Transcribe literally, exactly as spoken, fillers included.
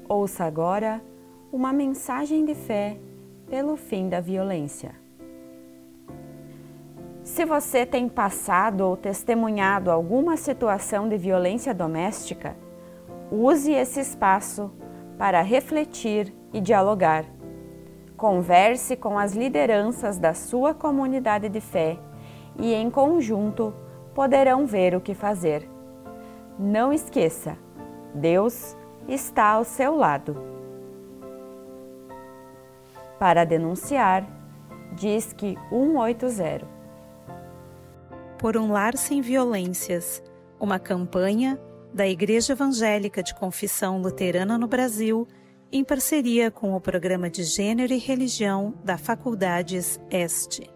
Ouça agora uma mensagem de fé pelo fim da violência. Se você tem passado ou testemunhado alguma situação de violência doméstica, use esse espaço para refletir e dialogar. Converse com as lideranças da sua comunidade de fé e, em conjunto, poderão ver o que fazer. Não esqueça, Deus está ao seu lado. Para denunciar, disque um oito zero. Por um lar sem violências, uma campanha da Igreja Evangélica de Confissão Luterana no Brasil, em parceria com o Programa de Gênero e Religião da Faculdades Este.